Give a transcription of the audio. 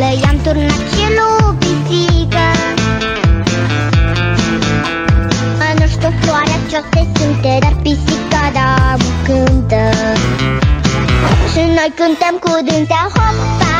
sculă i-am turnat și lui pisică. Nu știu floarea ce-o se simte, dar pisica da cântă. Și noi cântăm cu dântea, hopa,